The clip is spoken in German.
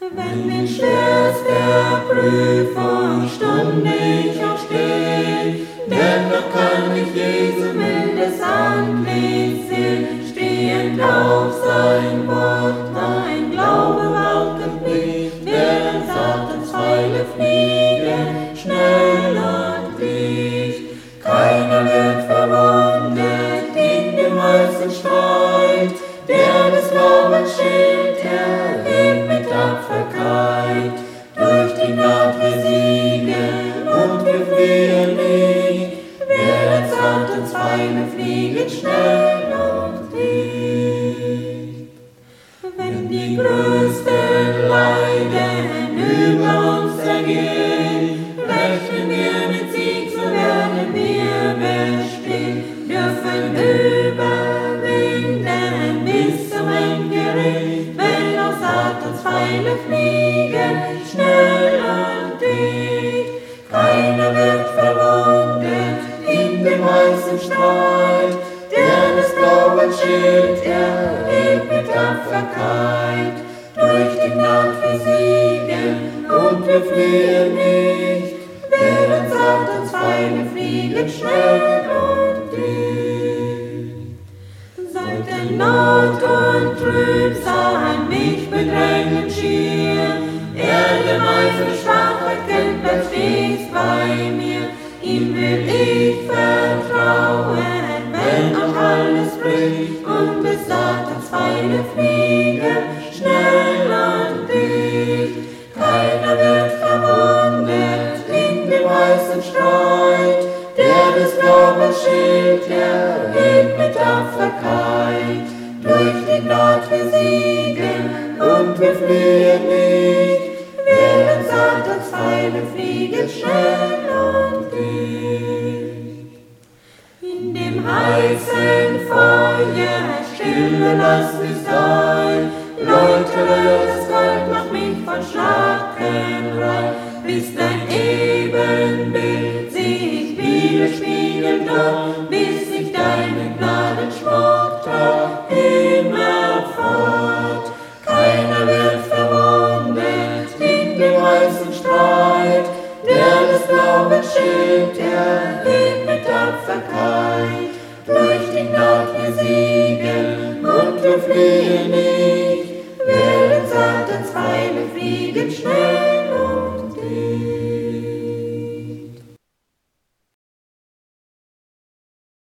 Wenn in schwerster Prüfung Stunde ich auch steh, dennoch kann ich Jesu mildes Antlitz sehen, stehend auf sein Wort, mein Glaube waltet nicht, während Satans Pfeile fliegen, schnell und dicht. Keiner wird verwundet in dem heißen Streit, der des Glaubens Schild erhebt mit Tapferkeit. Durch die Gnade wir siegen und wir fliehen nicht, während Satans Pfeile fliegen schnell und dicht. Wenn die größten Leiden über uns ergehen, rechnen wir mit Sieg, so werden wir bestehen, dürfen überwinden bis zum Endgericht, wenn auch Satans Pfeile fliegen, schnell und dicht. Keiner wird verwundet in dem heißen Streit, der des Glaubens Schild erhebt mit Tapferkeit. Durch die Gnade wir siegen und wir fliehen nicht, während Satans Pfeile fliegen schnell und dicht. Seit Not und Trübsal mich bedrängen schier, meine Schwachheit kennt, bleibt stets bei mir. Ihm will ich vertrauen, wenn auch alles bricht und bis Satans Pfeile fliegen, schnell und dicht. Keiner wird verwundet in dem heißen Streit, der des Glaubens Schild erhebt mit Tapferkeit. Durch die Gnade wir siegen und wir fliehen nicht, während Satans Pfeile fliegen schnell und dicht. In dem heißen Feuer stille lass mich sein, läutere das Gold, mach mich von Schlacken rein, bis dein Ebenbild sich widerspiegelt dort, bis ich deinen Gnadenschmuck trag immerfort. Keiner wird verwundet in dem heißen Streit, der des Glaubens Schild erhebt mit Tapferkeit. Durch die Gnade wir siegen und wir fliehen nicht, während Satans Pfeile fliegen schnell